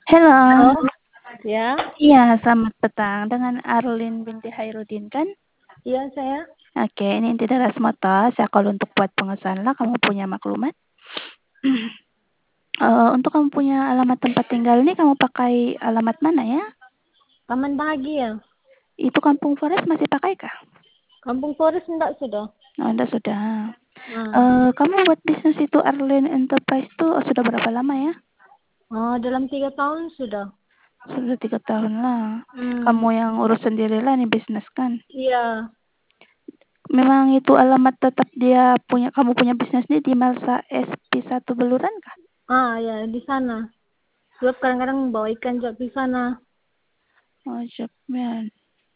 Halo. Halo, ya, Iya, selamat petang. Dengan Arlin binti Hairudin kan? iya saya. Oke, ini inti dari Motos. Ya, kalau untuk buat pengesahan lah, kamu punya maklumat. Untuk kamu punya alamat tempat tinggal ini, kamu pakai alamat mana ya? Taman Bahagia. Itu Kampung Forest masih pakai kah? Kampung Forest enggak sudah. Oh, Anda sudah. Nah, Kamu buat bisnis itu Arlin Enterprise itu sudah berapa lama ya? dalam 3 tahun sudah. Sudah 3 tahun lah. Hmm, Kamu yang urus sendirilah nih bisnis kan? iya. Memang itu alamat tetap dia punya, kamu punya bisnis ini di Melsa SP1 Beluran kah? Ya di sana. Sebab kadang-kadang bawa ikan juga di sana. Oh, Jepmen.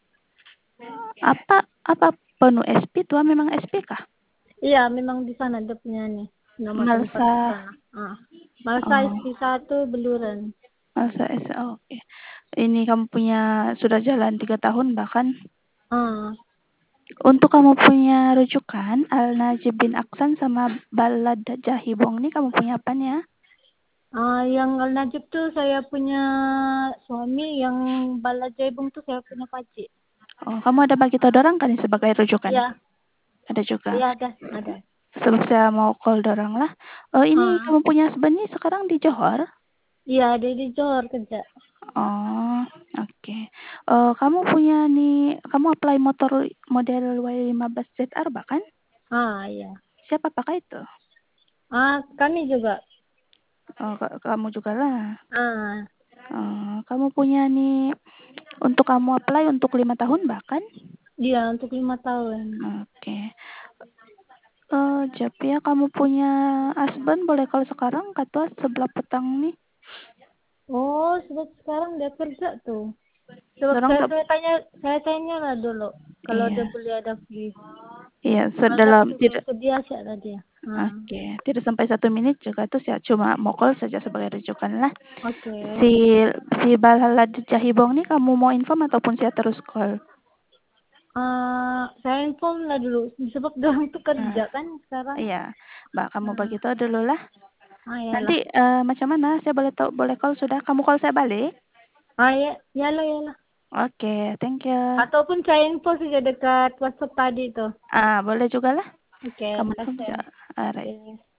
Apa penuh SP tua memang SP kah? Iya, memang di sana dia punya nih. Nama tempat Melsa. di sana. Malsa Oh, SP1 Beluran. Melsa S. Oh, oke. Ini kamu punya sudah jalan 3 tahun bahkan. Ah, Untuk kamu punya rujukan Al Najib bin Aksan sama Balad Jahibong ini kamu punya apanya? yang Al Najib tuh saya punya suami, yang Bala Jaibung tuh saya punya pakcik. Oh, kamu ada bagi tahu dorang kan sebagai rujukan? Iya, Ada juga. iya ada. Sebab saya mau call dorang lah. Ini Ah, kamu punya sebenarnya sekarang di Johor? iya dia di Johor kerja. Oh, oke. Kamu punya nih, kamu apply motor model Y15ZR bahkan? Iya. Siapa pakai itu? Kami juga. Oh, kamu juga lah. Ah, Kamu punya nih, untuk kamu apply untuk 5 tahun bahkan? Dia untuk 5 tahun. Oke. Jap ya, kamu punya husband boleh kalau sekarang kata sebelah petang nih. Oh, sebab sekarang dia kerja tuh. Sebab Dorang saya, tak, saya tanya, saya tanya lah dulu kalau dia iya, boleh ada free. iya, Kalau ada sedalam free tidak. bersedia sih ada dia. Oke, tidak sampai 1 menit juga tuh saya cuma mau call saja sebagai rujukan lah. Oke. Si si Balhalad Jahibong nih kamu mau inform ataupun saya terus call? Saya inform lah dulu. Sebab dia tuh Nah, kerja kan sekarang. iya, Mbak kamu Ah, bagi tahu dulu lah. Nanti Yalah. macam mana? Saya boleh tahu, boleh call sudah? Kamu call saya balik? Ya, yalah. Oke, thank you. Ataupun saya info saja dekat WhatsApp tadi tuh. Boleh juga lah. Oke, Kamu inform makasih. saja. Alright. Oke.